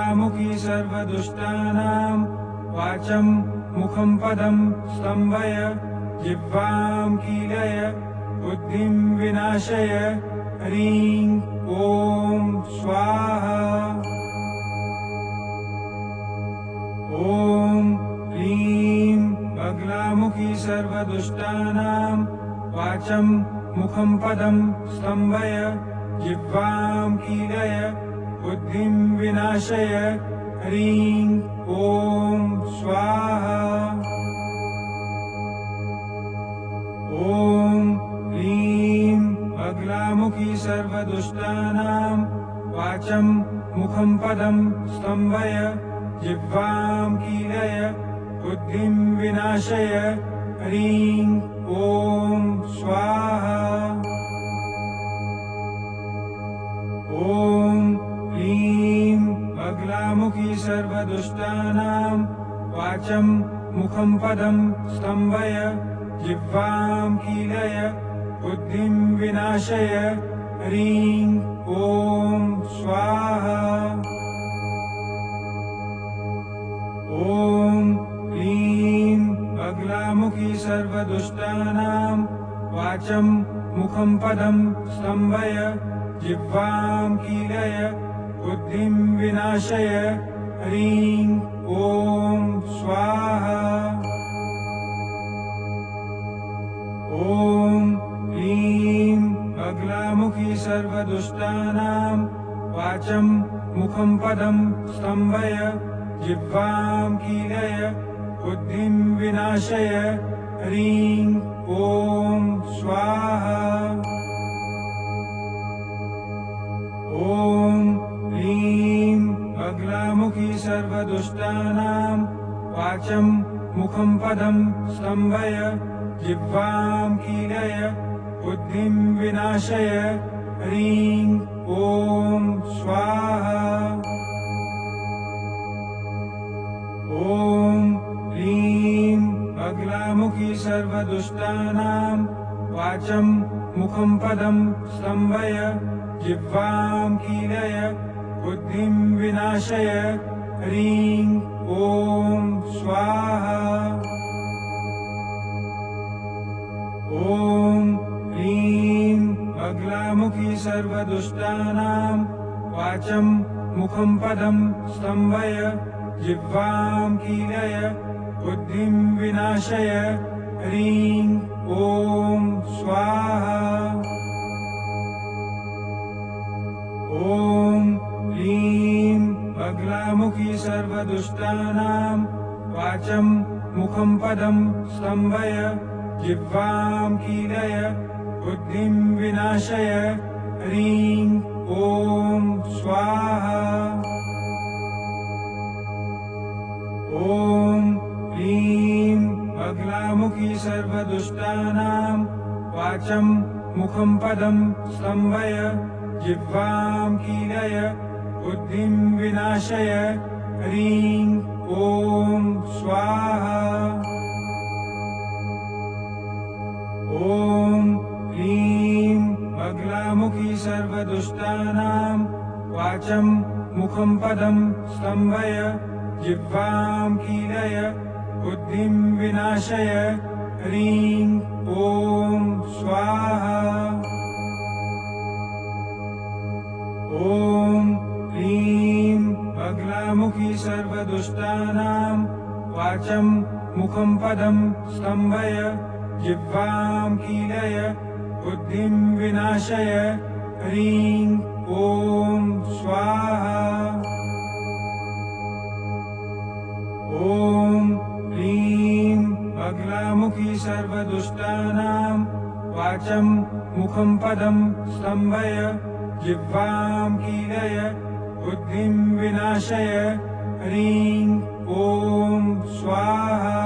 बगलामुखी सर्वदुष्टानां वाचं मुखं पदं स्तम्भय जिह्वां कीलय बुद्धिं विनाशय ह्रीं ॐ स्वाहा ॐ ह्रीं बगलामुखी सर्वदुष्टानां वाचं मुखं पदं स्तम्भय जिह्वां कीलय बुद्धिं विनाशय ह्रीं ॐ स्वाहा ॐ ह्रीं बगलामुखी सर्वदुष्टानां वाचं मुखं पदं स्तम्भय जिह्वां कीलय बुद्धिं विनाशय ह्रीं ॐ स्वाहा ॐ ह्रीं बगलामुखी सर्वदुष्टानां वाचं मुखं पदं स्तम्भय जिह्वां कीलय बुद्धिं विनाशय ह्रीं ॐ स्वाहा ॐ ह्रीं बगलामुखी सर्वदुष्टानां वाचं मुखं पदं स्तम्भय जिह्वां कीलय बुद्धिं विनाशय ह्रीं ॐ स्वाहा ॐ ह्रीं बगलामुखी सर्वदुष्टानां वाचं मुखं पदं स्तम्भय जिह्वां कीलय बुद्धिं विनाशय ह्रीं ॐ स्वाहा ॐ ह्रीं बगलामुखी सर्वदुष्टानां वाचं मुखं पदं स्तम्भय जिह्वां कीलय बुद्धिं विनाशय ह्रीं ॐ स्वाहा ॐ ह्रीं बगलामुखी सर्वदुष्टानां वाचं मुखं पदं स्तम्भय जिह्वां कीलय बुद्धिं विनाशय ह्रीं ॐ स्वाहा ॐ ह्रीं बगलामुखी सर्वदुष्टानां वाचं मुखं पदं स्तम्भय जिह्वां कीलय बुद्धिं विनाशय ह्रीं ॐ स्वाहा ॐ ह्रीं बगलामुखी सर्वदुष्टानां वाचं मुखं पदं स्तम्भय जिह्वां कीलय बुद्धिं विनाशय ह्रीं ॐ स्वाहा ॐ ह्रीं बगलामुखी सर्वदुष्टानां वाचं मुखं पदं स्तम्भय जिह्वां कीलय बुद्धिं विनाशय ह्रीं ॐ स्वाहा ॐ ह्रीं बगलामुखी सर्वदुष्टानां वाचं मुखं पदं स्तम्भय जिह्वां कीलय बुद्धिं विनाशय ह्रीं ॐ स्वाहा ॐ ह्रीं बगलामुखी सर्वदुष्टानां वाचं मुखं पदं स्तम्भय जिह्वां कीलय बुद्धिं विनाशय ह्रीं ॐ स्वाहा ॐ ह्रीं बगलामुखी सर्वदुष्टानां वाचं मुखं पदं स्तम्भय जिह्वां कीलय बुद्धिं विनाशय ह्रीं ॐ स्वाहा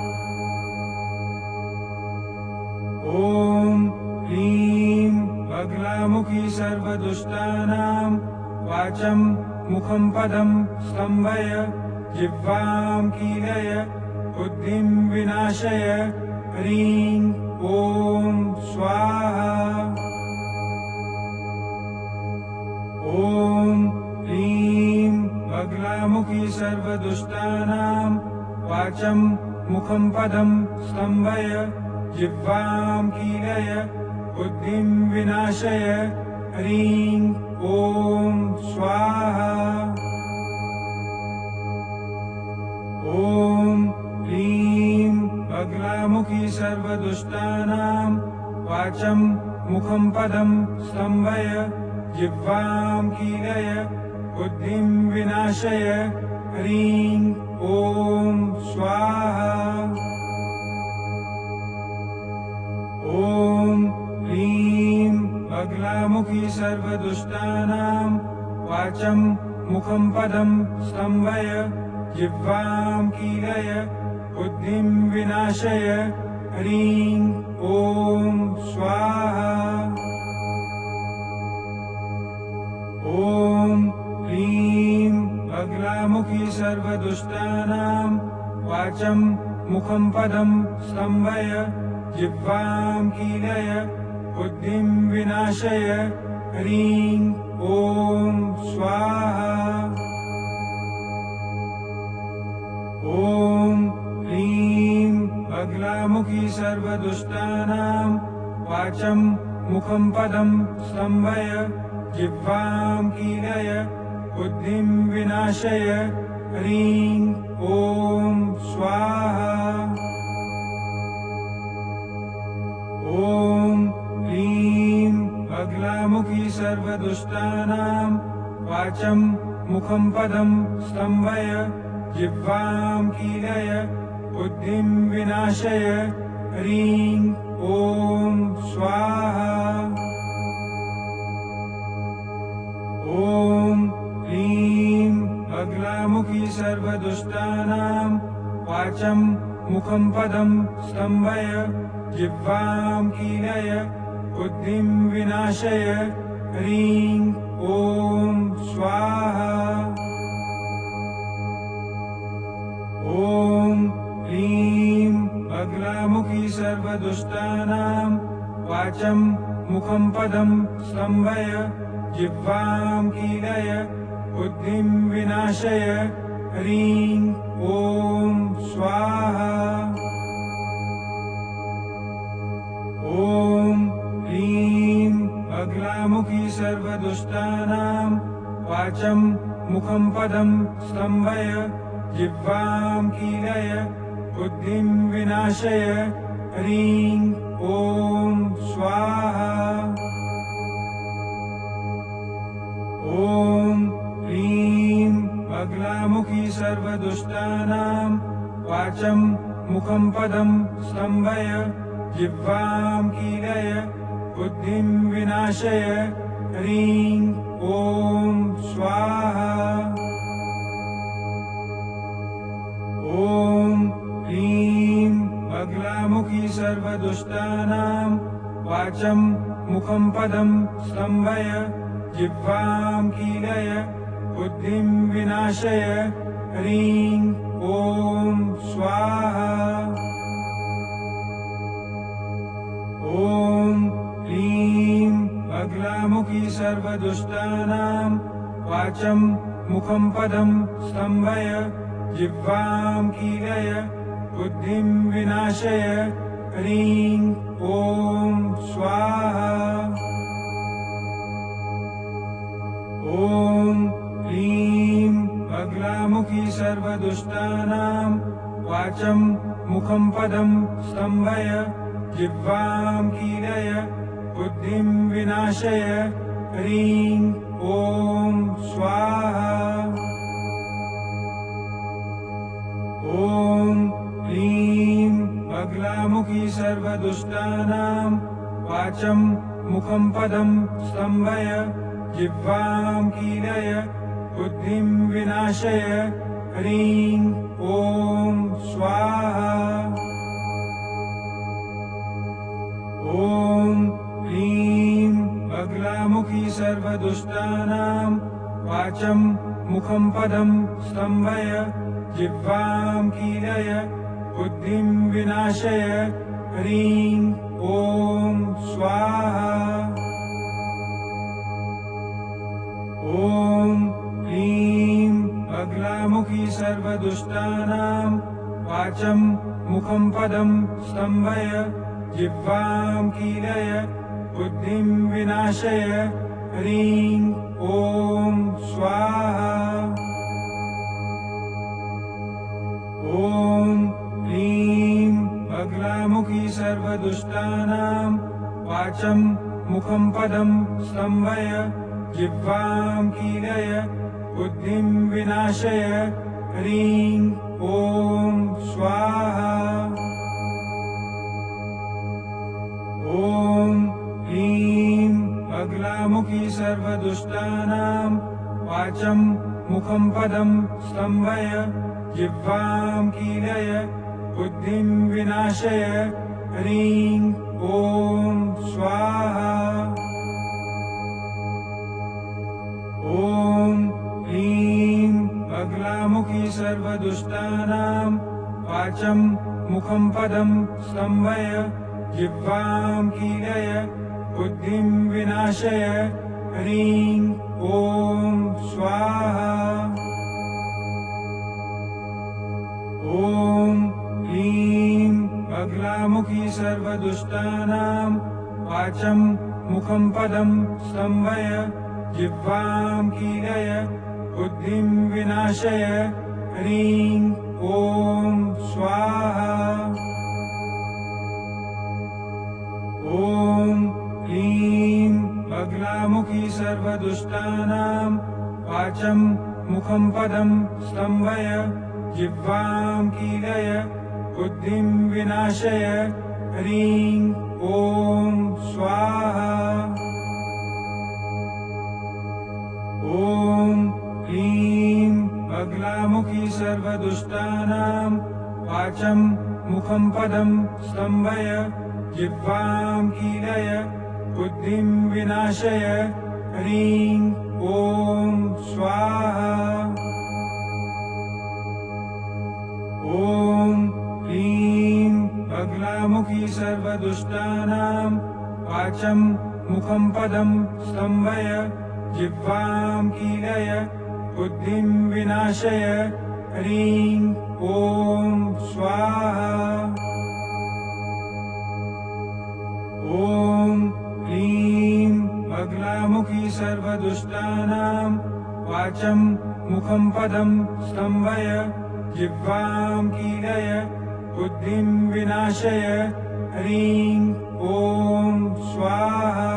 ॐ ह्रीं बगलामुखी सर्वदुष्टानां वाचं मुखं पदं स्तम्भय जिह्वां कीलय बुद्धिं विनाशय ह्रीं ॐ स्वाहा ॐ ह्रीं बगलामुखी सर्वदुष्टानां वाचं मुखं पदं स्तम्भय जिह्वां कीलय बुद्धिं विनाशय ह्रीं ॐ स्वाहा ॐ ह्रीं बगलामुखी सर्वदुष्टानां वाचं मुखं पदं स्तम्भय जिह्वां कीलय बुद्धिं विनाशय ह्रीं ॐ स्वाहा ॐ ह्रीं बगलामुखी सर्वदुष्टानां वाचं मुखं पदं स्तम्भय जिह्वां कीलय बुद्धिं विनाशय ह्रीं ॐ स्वाहा ॐ ह्रीं बगलामुखी सर्वदुष्टानां वाचं मुखं पदं स्तम्भय जिह्वां कीलय बुद्धिं विनाशय ह्रीं ॐ स्वाहा ॐ ह्रीं बगलामुखी सर्वदुष्टानां वाचं मुखं पदं स्तम्भय जिह्वां कीलय बुद्धिं विनाशय ह्रीं ॐ स्वाहा ॐ ह्रीं बगलामुखी सर्वदुष्टानां वाचं मुखं पदं स्तम्भय जिह्वां कीलय बुद्धिं विनाशय ह्रीं ॐ स्वाहा ॐ ह्रीं बगलामुखी सर्वदुष्टानां वाचं मुखं पदं स्तम्भय जिह्वां कीलय बुद्धिं विनाशय ह्रीं ॐ स्वाहा ॐ ह्रीं बगलामुखी सर्वदुष्टानां वाचं मुखं पदं स्तम्भय जिह्वां कीलय बुद्धिं विनाशय ह्रीं ॐ स्वाहा ॐ ह्रीं बगलामुखी सर्वदुष्टानां वाचं मुखं पदं स्तम्भय जिह्वां कीलय बुद्धिं विनाशय ह्रीं ॐ स्वाहा ॐ ह्रीं बगलामुखी सर्वदुष्टानां वाचं मुखं पदं स्तम्भय जिह्वां कीलय बुद्धिं विनाशय ह्रीं ॐ स्वाहा ॐ ह्रीं बगलामुखी सर्वदुष्टानां वाचं मुखं पदं स्तम्भय जिह्वां कीलय बुद्धिं विनाशय ह्रीं ॐ स्वाहा ॐ ह्रीं बगलामुखी सर्वदुष्टानां वाचं मुखं पदं स्तम्भय जिह्वां कीलय बुद्धिं विनाशय ह्रीं ॐ स्वाहा ॐ ह्रीं बगलामुखी सर्वदुष्टानां वाचं मुखं पदं स्तम्भय जिह्वां कीलय बुद्धिं विनाशय ह्रीं ॐ स्वाहा ॐ ह्रीं बगलामुखी सर्वदुष्टानां वाचं मुखं पदं स्तम्भय जिह्वां कीलय बुद्धिं विनाशय ह्रीं ॐ स्वाहा ॐ ह्रीं बगलामुखी सर्वदुष्टानां वाचं मुखं पदं स्तम्भय जिह्वां कीलय बुद्धिं विनाशय ह्रीं ॐ स्वाहा ॐ ह्रीं बगलामुखी सर्वदुष्टानां वाचं मुखं पदं स्तम्भय जिह्वां कीलय बुद्धिं विनाशय ह्रीं ॐ स्वाहा ॐ ह्रीं बगलामुखी सर्वदुष्टानां वाचं मुखं पदं स्तम्भय जिह्वां कीलय बुद्धिं विनाशय ह्रीं ॐ स्वाहा ॐ ह्रीं बगलामुखी सर्वदुष्टानां वाचं मुखं पदं स्तम्भय जिह्वां कीलय बुद्धिं विनाशय ह्रीं ॐ स्वाहा ॐ ह्रीं बगलामुखी सर्वदुष्टानां वाचं मुखं पदं स्तम्भय जिह्वां कीलय बुद्धिं विनाशय ह्रीं ॐ स्वाहा ॐ ह्रीं बगलामुखी सर्वदुष्टानां वाचं मुखं पदं स्तम्भय जिह्वां कीलय बुद्धिं विनाशय ह्रीं ॐ स्वाहा ॐ ह्रीं बगलामुखी सर्वदुष्टानां वाचं मुखं पदं स्तम्भय जिह्वां कीलय बुद्धिं विनाशय ह्रीं ॐ स्वाहा ॐ ह्रीं बगलामुखी सर्वदुष्टानां वाचं मुखं पदं स्तम्भय जिह्वां कीलय बुद्धिं विनाशय ह्रीं ॐ स्वाहा ॐ ह्रीं बगलामुखी सर्वदुष्टानां वाचं मुखं पदं स्तम्भय जिह्वां कीलय बुद्धिं विनाशय ह्रीं ॐ स्वाहा ॐ ह्रीं बगलामुखी सर्वदुष्टानां वाचं मुखं पदं स्तम्भय जिह्वां कीलय बुद्धिं विनाशय ह्रीं ॐ स्वाहा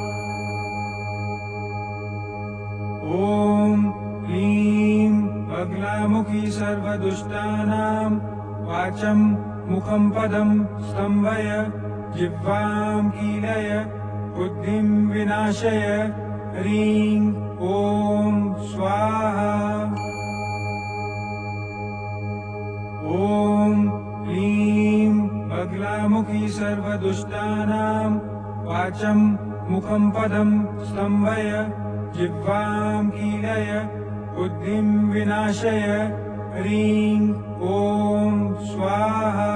ॐ ह्रीं बगलामुखी सर्वदुष्टानां वाचं मुखं पदं स्तम्भय जिह्वां कीलय बुद्धिं विनाशय ह्रीं ॐ स्वाहा ॐ ह्रीं बगलामुखी सर्वदुष्टानां वाचं मुखं पदं स्तम्भय जिह्वां कीलय बुद्धिं विनाशय ह्रीं ॐ स्वाहा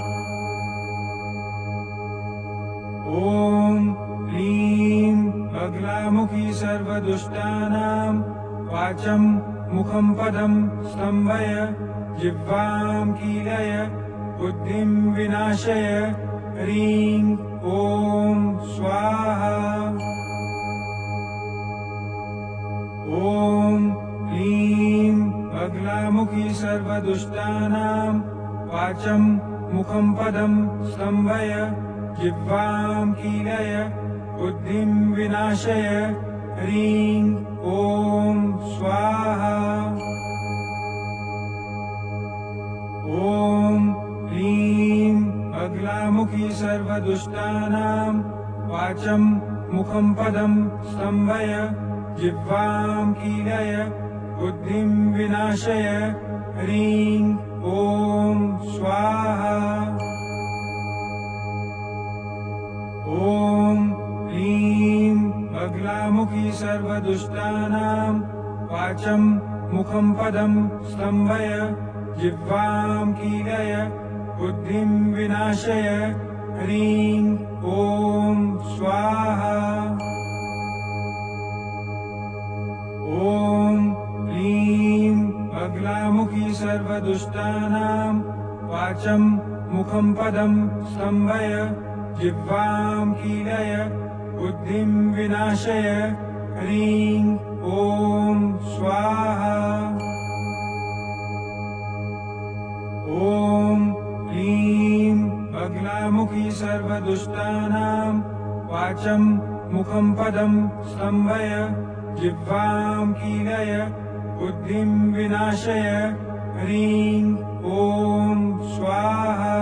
ॐ ह्रीं बगलामुखी सर्वदुष्टानां वाचं मुखं पदं स्तम्भय जिह्वां कीलय बुद्धिं विनाशय ह्रीं ॐ स्वाहा ॐ ह्रीं बगलामुखी सर्वदुष्टानां वाचं मुखं पदं स्तम्भय जिह्वां कीलय बुद्धिं विनाशय ह्रीं ॐ स्वाहा ॐ ह्रीं बगलामुखी सर्वदुष्टानां वाचं मुखं पदं स्तम्भय जिह्वां कीलय बुद्धिं विनाशय ह्रीं ॐ स्वाहा ॐ ह्रीं बगलामुखी सर्वदुष्टानां वाचं मुखं पदं स्तम्भय जिह्वां कीलय बुद्धिं विनाशय ह्रीं ॐ स्वाहा ॐ ह्रीं बगलामुखी सर्वदुष्टानां वाचं मुखं पदं स्तम्भय जिह्वां कीलय बुद्धिं विनाशय ह्रीं ॐ स्वाहा ॐ ह्रीं बगलामुखी सर्वदुष्टानां वाचं मुखं पदं स्तम्भय जिह्वां कीलय बुद्धिं विनाशय ह्रीं ॐ स्वाहा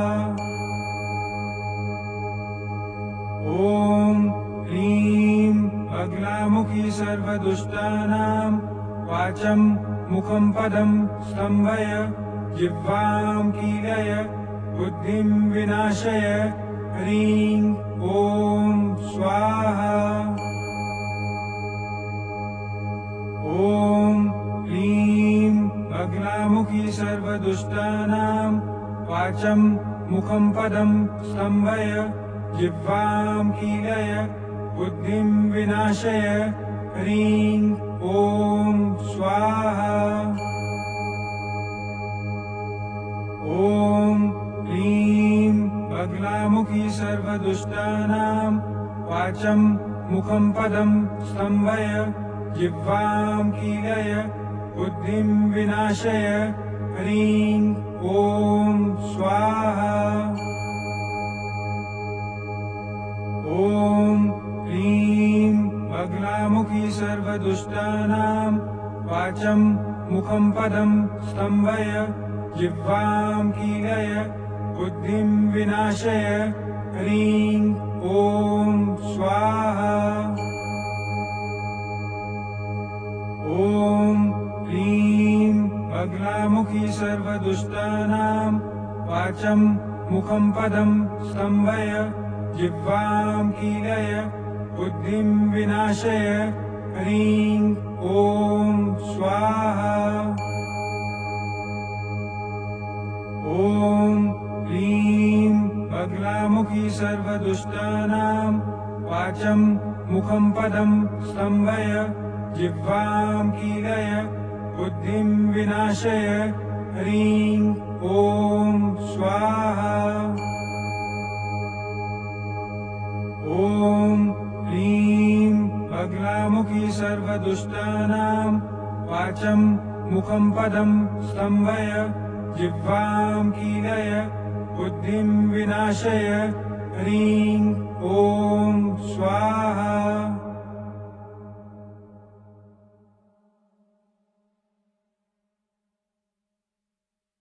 ॐ ह्रीं बगलामुखी सर्वदुष्टानां वाचं मुखं पदं स्तम्भय जिह्वां कीलय बुद्धिं विनाशय ह्रीं ॐ स्वाहा ॐ ह्रीं बगलामुखी सर्वदुष्टानां वाचं मुखं पदं स्तम्भय जिह्वां कीलय बुद्धिं विनाशय ह्रीं ॐ स्वाहा ॐ ह्रीं बगलामुखी सर्वदुष्टानां वाचं मुखं पदं स्तम्भय जिह्वां कीलय बुद्धिं विनाशय ह्रीं ॐ स्वाहा ॐ ह्रीं बगलामुखी सर्वदुष्टानां वाचं मुखं पदं स्तम्भय जिह्वां कीलय बुद्धिं विनाशय ह्रीं ॐ स्वाहा ॐ ह्रीं बगलामुखी सर्वदुष्टानां वाचं मुखं पदं स्तम्भय जिह्वां कीलय बुद्धिं विनाशय ह्रीं ॐ स्वाहा ॐ ह्रीं बगलामुखी सर्वदुष्टानां वाचं मुखं पदं स्तम्भय जिह्वां कीलय बुद्धिं विनाशय ह्रीं ॐ स्वाहा ॐ ह्रीं बगलामुखी सर्वदुष्टानां वाचं मुखं पदं स्तम्भय जिह्वां कीलय बुद्धिं विनाशय ह्रीं ॐ स्वाहा